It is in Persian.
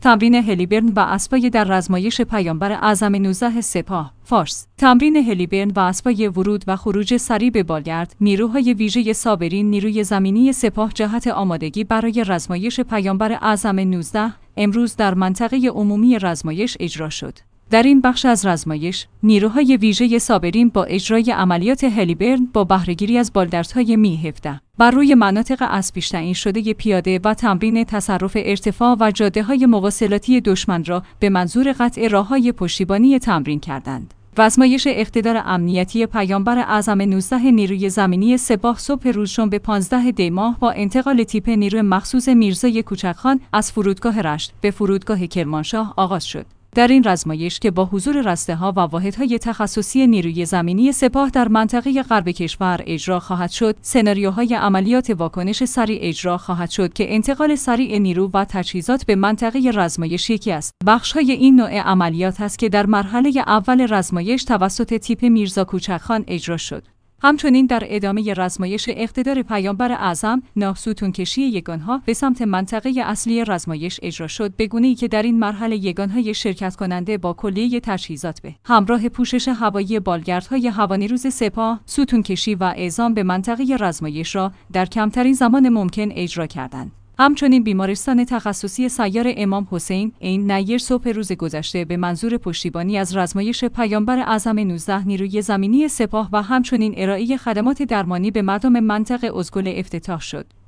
تمرین هلیبرن و اسبای در رزمایش پیامبر اعظم 19 سپاه. فارس. تمرین هلیبرن و اسبای ورود و خروج سریع به بالگرد، نیروهای ویژه صابرین نیروی زمینی سپاه جهت آمادگی برای رزمایش پیامبر اعظم 19 امروز در منطقه عمومی رزمایش اجرا شد. در این بخش از رزمایش، نیروهای ویژه صابرین با اجرای عملیات هلیبرن با بهره‌گیری از بالدرهای می-17 بر روی مناطق از پیش تعیین شده پیاده و تمرین تصرف ارتفاع و جاده‌های مواصلاتی دشمن را به منظور قطع راه‌های پشتیبانی تمرین کردند. رزمایش اقتدار امنیتی پیامبر اعظم 19 نیروی زمینی سپاه صبح روزشنبه 15 دی ماه با انتقال تیپ نیروی مخصوص میرزای کوچکخان از فرودگاه رشت به فرودگاه کرمانشاه آغاز شد. در این رزمایش که با حضور رسته‌ها و واحدهای تخصصی نیروی زمینی سپاه در منطقه غرب کشور اجرا خواهد شد، سناریوهای عملیات واکنش سریع اجرا خواهد شد که انتقال سریع نیرو و تجهیزات به منطقه رزمایش یکی است. بخش‌های این نوع عملیات است که در مرحله اول رزمایش توسط تیپ میرزا کوچکخان اجرا شد. همچنین در ادامه رزمایش اقتدار پیامبر اعظم، ستونکشی یگان‌ها به سمت منطقه اصلی رزمایش اجرا شد، به گونه‌ای که در این مرحله یگان‌های شرکت کننده با کلیه تجهیزات به همراه پوشش هوایی بالگردهای هوانیروز سپاه، ستونکشی و اعزام به منطقه رزمایش را در کمترین زمان ممکن اجرا کردند. همچنین بیمارستان تخصصی سیار امام حسین عین نیر صبح روز گذشته به منظور پشتیبانی از رزمایش پیامبر اعظم 19 نیروی زمینی سپاه و همچنین ارائه خدمات درمانی به مردم منطقه ازگل افتتاح شد.